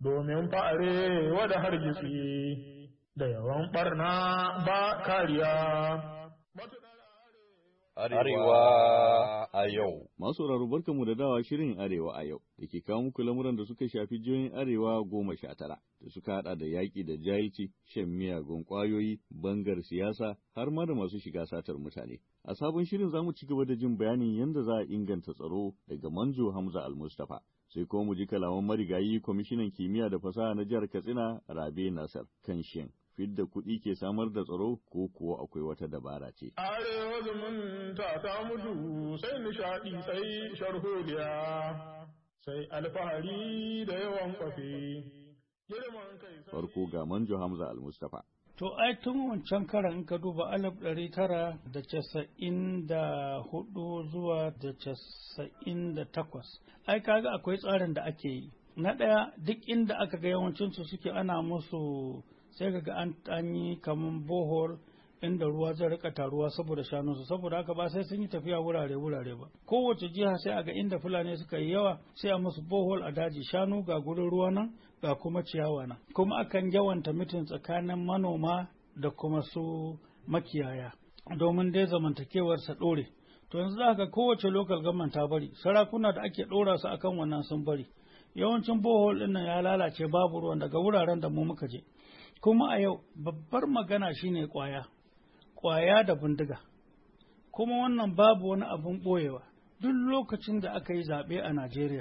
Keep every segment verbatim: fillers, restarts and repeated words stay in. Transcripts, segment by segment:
domin fa'are wada hargitsi da yawan ɓarna ba kariya. Arewa a yau. Masu sauraro barkanmu da dawa shirin Arewa a yau da ke kawo muku lamuran da suka shafi jihohin Arewa goma sha tara da suka hada da yaƙi da jahilci, shan miyagun ƙwayoyi, bangar siyasa har ma da masu shiga satar mutane. A sabon shirin za mu ci gaba da jin bayanin yadda za a inganta tsaro daga Manjo Hamza Al-Mustapha. Sai kuma mu ji kalaman marigayi kwamishinan kimiyya da fasaha na jihar Katsina Rabe Nasar kan shin fidda kuɗi ke samar da tsaro ko kuwa akwai wata dabara ce. Arewa zumunta ta mutu sai nishaɗi sai sharholiya sai alfahari da yawan kwafe. Farko ga Manjo Hamza Al-Mustapha. To ai tun wancan karan in ka duba alif ɗari tara da casa'in da hudu zuwa da casa'in da takwas. Ai kaga akwai tsarin da ake yi. Na ɗaya duk inda aka ga yawancinsu suke ana musu sai kaga an an yi kaman bohol inda ruwa zai rika taruwa saboda shanunsu saboda haka ba sai sun yi tafiya wurare wurare ba kowace jiha sai a ga inda fulani suka yi yawa sai a musu bohol a daji shanu ga gurin ruwa nan ga kuma ciyawa nan kuma akan yawanta mitin tsakanin manoma da kuma su makiyaya domin dai zamantakewar sa dore to yanzu za ka kowace local government ta bari sarakuna da ake dora su akan wannan sun bari yawancin bohol din nan ya lalace babu ruwan daga wuraren da mu muka je kuma a yau babbar magana shine kwaya kwaya da bindiga kuma wannan babu wani abun boyewa duk lokacin da aka yi zaɓe a Najeriya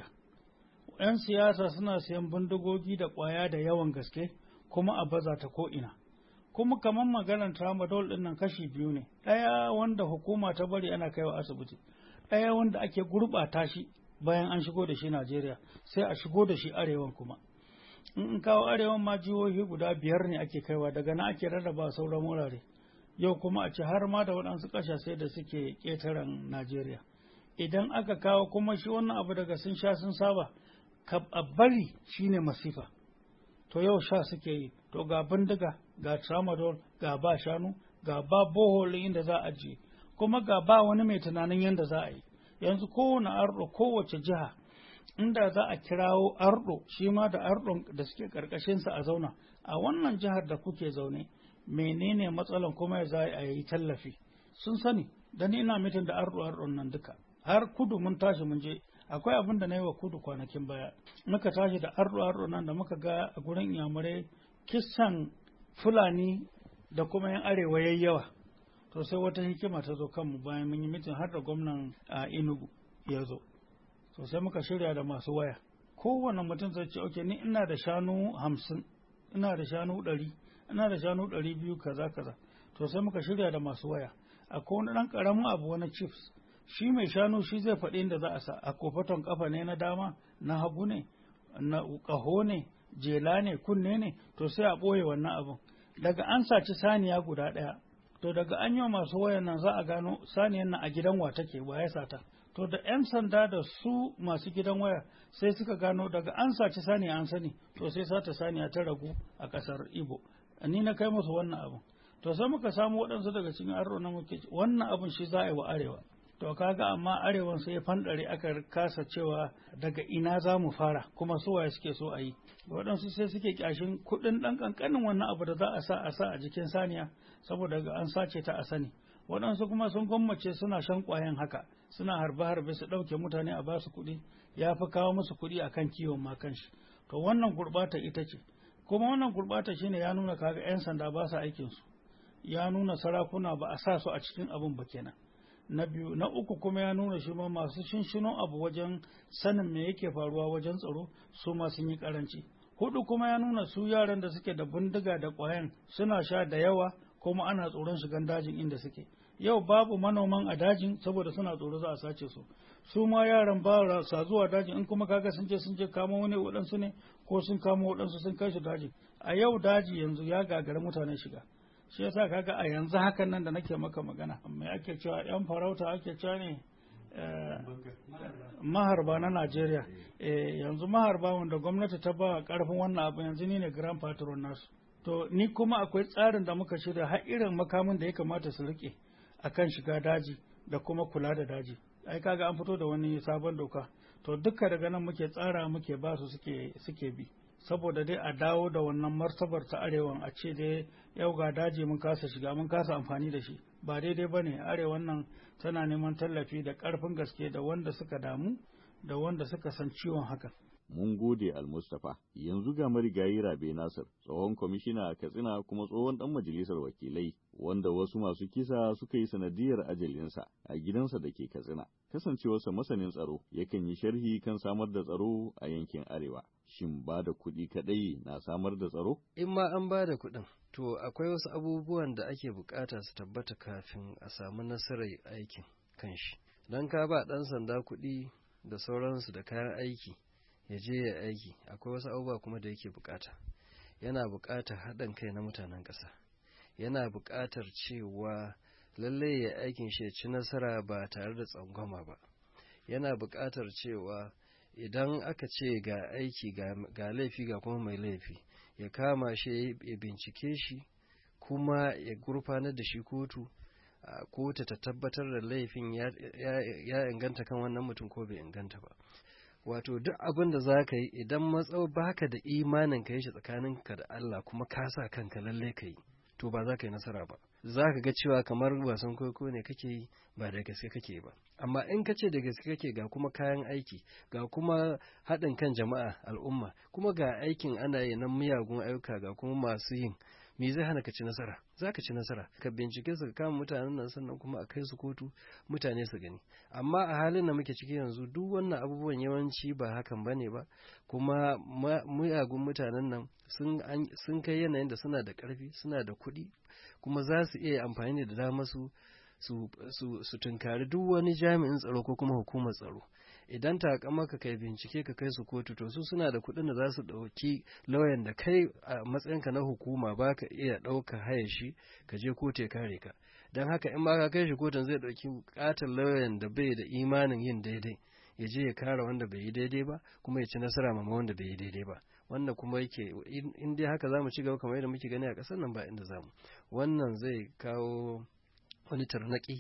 yan siyasa suna siyan bindigogi da kwaya da yawan gaske kuma a baza ta ko'ina kuma kamar maganar tramadol ɗin nan kashi biyu ne ɗaya wanda hukuma ta bari ana kaiwa asibiti ɗaya wanda ake gurɓata shi bayan an shigo da shi Najeriya sai a shigo da shi arewan kuma in kawo arewan ma jihohi guda biyar ne ake kaiwa daga nan ake rarraba sauran wurare yau kuma a ce har ma da waɗansu ƙasashe da suke ƙetaren Najeriya idan aka kawo kuma shi wannan abu daga sun sha sun saba ka bari shine masifa to yau sha suke yi to ga bindiga ga tramadol ga ba shanu ga ba bohol inda za a je kuma ga ba wani mai tunanin yadda za a yi yanzu kowane arɗo kowace jiha inda za a kirawo arɗo shi ma da arɗon da suke ƙarƙashinsa a zauna a wannan jihar da kuke zaune menene matsalan kuma ya za a yi tallafi sun sani da ni ina mitin da arɗo arɗon nan duka har kudu mun tashi mun je akwai abin da na yi wa kudu kwanakin baya muka tashi da arɗo arɗo nan da muka ga a gurin iyamurai kisan fulani da kuma yan arewa yayi yawa to sai wata hikima ta zo kanmu bayan mun yi mitin har da gwamnan a Enugu ya zo to sai muka shirya da masu waya kowane mutum zai ce okay ni ina da shanu hamsin ina da shanu ɗari ina da shanu ɗari biyu kaza kaza to sai muka shirya da masu waya akwai wani ɗan ƙaramin abu wani chiefs shi mai shanu shi zai faɗi inda za a sa a kofaton kafa ne na dama na hagu ne na ƙaho ne jela ne kunne ne to sai a ɓoye wannan abun daga an saci saniya guda ɗaya to daga an yi masu wayan nan za a gano saniyan nan a gidan wa take wa ya sata to da 'yan sanda da su masu gidan waya sai suka gano daga an saci saniya an sani to sai sata saniya ta ragu a ƙasar Igbo ni na kai musu wannan abun to sai muka samu waɗansu daga cikin arro na muke wannan abun shi za a yi wa arewa to kaga amma arewan sai fandare aka kasa cewa daga ina za mu fara kuma su waye suke so a yi waɗansu sai suke kyashin kuɗin ɗan ƙanƙanin wannan abu da za a sa a sa a jikin saniya saboda an sace ta a sani waɗansu kuma sun gwammace suna shan ƙwayan haka suna harbe-harbe su ɗauke mutane a basu kuɗi ya fi kawo musu kuɗi a kan kiwon ma kanshi to wannan gurɓata ita ce kuma wannan gurɓata shine ya nuna kaga 'yan sanda ba su aikinsu ya nuna sarakuna ba a sa su a cikin abin ba kenan na biyu na uku kuma ya nuna shi ma masu shinshino abu wajen sanin me yake faruwa wajen tsaro su ma sun yi karanci hudu kuma ya nuna su yaran da suke da bindiga da ƙwayan suna sha da yawa kuma ana tsoron shigan dajin inda suke yau babu manoman a dajin saboda suna tsoro za a sace su su ma yaran ba sa zuwa dajin in kuma kaga sun je sun je kamo wani waɗansu ne ko sun kamo waɗansu sun kai su daji a yau daji yanzu ya gagara mutanen shiga shi yasa kaga a yanzu hakan nan da nake maka magana me ake cewa yan farauta ake cewa ne maharba na Najeriya yanzu maharba wanda gwamnati ta ba karfin wannan abu yanzu ni ne grand patron nasu to ni kuma akwai tsarin da muka shirya har irin makamin da ya kamata su rike akan shiga daji da kuma kula da daji ai kaga an fito da wani sabon doka to duka daga nan muke tsara muke ba su suke suke bi saboda dai a dawo da wannan martabar ta arewan a ce dai yau ga daji mun kasa shiga mun kasa amfani da shi ba daidai ba ne. Arewan nan tana neman tallafi da ƙarfin gaske da wanda suka damu da wanda suka san ciwon haka. Mun gode Al-Mustapha. Yanzu ga marigayi Rabe Nasir, tsohon kwamishina a Katsina kuma tsohon ɗan majalisar wakilai, wanda wasu masu kisa suka yi sanadiyar ajalinsa a gidansa da ke Katsina. Kasancewarsa masanin tsaro, yakan yi sharhi kan samar da tsaro a yankin Arewa. Shin ba da kuɗi kaɗai na samar da tsaro? In ma an ba da kuɗin, to akwai wasu abubuwan da ake bukata su tabbata kafin a samu nasarar aikin kanshi. Don ka ba ɗan sanda kuɗi da sauransu da kayan aiki, ya je ya aiki, akwai wasu abubuwa kuma da yake bukata. Yana bukatar haɗin kai na mutanen ƙasa, yana bukatar cewa lallai ya aikin shi ya ci nasara ba tare da tsangwama ba, yana bukatar cewa idan aka ce ga aiki ga laifi ga kuma mai laifi, ya kama shi ya bincike shi kuma ya gurfanar da shi kotu, kotu ta tabbatar da laifin ya inganta kan wannan mutum ko bai inganta ba. Wato duk abin da za ka yi idan matsau baka da imanin ka yi shi tsakaninka da Allah kuma ka sa kanka lalle ka yi, to ba za ka yi nasara ba. Za ka ga cewa kamar wasan kwaikwayo ne kake yi ba da gaske kake ba. Amma in ka ce da gaske kake ga kuma kayan aiki, ga kuma haɗin kan jama'a al'umma, kuma ga aikin ana yi na miyagun ayyuka ga kuma masu yin, me zai hana ka ci nasara? Za ka ci nasara. Ka bincike su, ka kama mutanen nan sannan kuma a kai su kotu mutane su gani. Amma a halin da muke ciki yanzu duk wannan abubuwan yawanci ba hakan ba ne ba, kuma muyagun mutanen nan sun kai yanayin da suna da ƙarfi, suna da kuɗi, kuma za su iya amfani da dama su su tunkari duk wani jami'in tsaro ko kuma hukumar tsaro. Idan ta maka kai bincike ka kai su kotu, to su suna da kuɗin da za su ɗauki lauyan da kai a matsayinka na hukuma ba ka iya ɗauka haya shi ka je kotu ya kare ka. Don haka in ba ka kai shi kotun zai ɗauki ƙaton lauyan da bai da imanin yin daidai, ya je ya kare wanda bai yi daidai ba kuma ya ci nasara ma wanda bai yi daidai ba. Wannan kuma yake in dai haka za mu ci gaba kamar yadda muke gani a ƙasar nan ba inda za mu. Wannan zai kawo wani tarnaƙi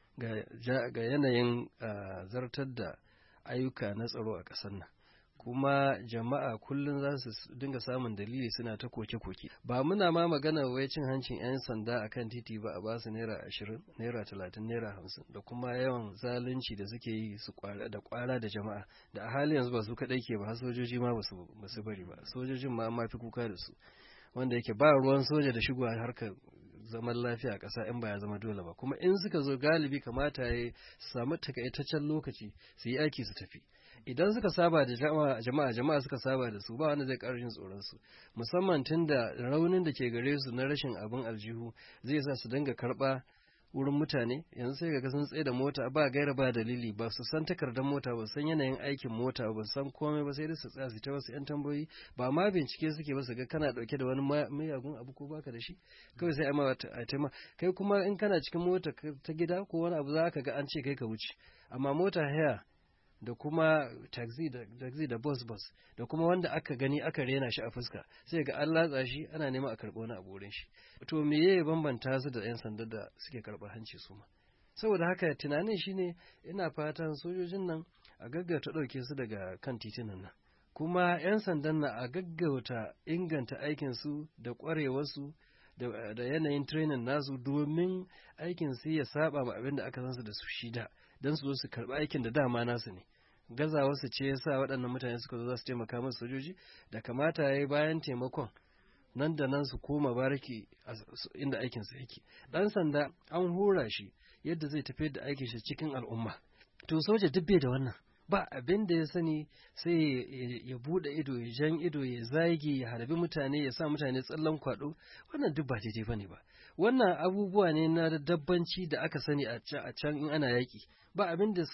ga yanayin zartar da ayyuka na tsaro a ƙasar nan, kuma jama'a kullum za su dinga samun dalili suna ta koke-koke. Ba muna ma magana wai cin hancin 'yan sanda a kan titi ba, a ba su naira ashirin, naira talatin, naira hamsin, da kuma yawan zalunci da suke yi su da kwara da jama'a, da a hali yanzu ba su kaɗai ke ba, sojoji ma ba su bari ba, sojojin ma ma fi kuka da su, wanda yake ba ruwan soja da shigowa harkar zaman lafiya a ƙasa in ba ya zama dole ba. Kuma in suka zo galibi kamata ya samu takaitaccen lokaci su yi aiki su tafi. Idan suka saba da jama'a jama'a suka saba da su, ba wanda zai ƙara jin tsoron su, musamman tun da raunin da ke gare su na rashin abin aljihu zai sa su dinga karɓa wurin mutane. Yanzu sai ga sun tsaye da mota ba gaira ba dalili, ba su san takardar mota, ba san yanayin aikin mota, ba san komai ba, sai dai su tsaya su ta wasu yan tambayoyi, ba ma bincike suke ba su ga kana dauke da wani miyagun abu ko baka da shi, kawai sai a taima kai. Kuma in kana cikin mota ta gida ko wani abu za ka ga an ce kai ka wuce, amma mota haya da kuma taxi da taxi da bus bus da kuma wanda aka gani aka rena shi a fuska, sai ga an latsa shi ana neman a karɓo wani abu wurin shi. To me ya bambanta su da 'yan sanda da suke karɓar hanci su ma? Saboda haka tunanin shine ina fatan sojojin nan a gaggauta ɗauke su daga kan titunan nan, kuma 'yan sandan nan a gaggauta inganta aikin su da ƙwarewarsu da yanayin training nasu, domin aikin su ya saba ma abin da aka san su da su shida, don su zo su karɓi aikin da dama nasu ne. Gazawarsu ce ya sa waɗannan mutane suka zo za su taimaka masu sojoji, da kamata ya yi bayan taimakon nan da nan su koma baraki inda aikinsa yake. Ɗan sanda an hura shi yadda zai tafi da aikin shi cikin al'umma. To soja duk bai da wannan, ba abin da ya sani sai ya buɗe ido, ya jan ido, ya zagi, ya harbi mutane, ya sa mutane tsallan kwaɗo. Wannan duk ba daidai bane ba. Wannan abubuwa ne na dabbanci da aka sani a can in ana yaƙi. Ba abin da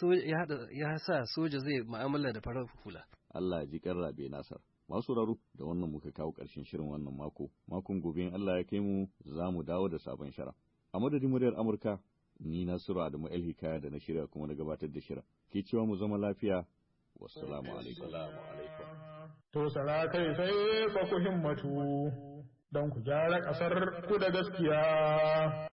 ya sa soja zai mu'amala da farar hula. Allah ji kan Rabe Nasir. Masu raro da wannan muka kawo ƙarshen shirin wannan mako. Makon gobe in Allah ya kai mu za mu dawo da sabon shara. A madadin muryar Amurka, ni Nasiru Adamu El Hikaya da na shirya kuma na gabatar da shirin. Ke cewa mu zama lafiya. Wassalamu alaikum. To sara kai sai fa ku himmatu don ku gyara ƙasar ku da gaskiya.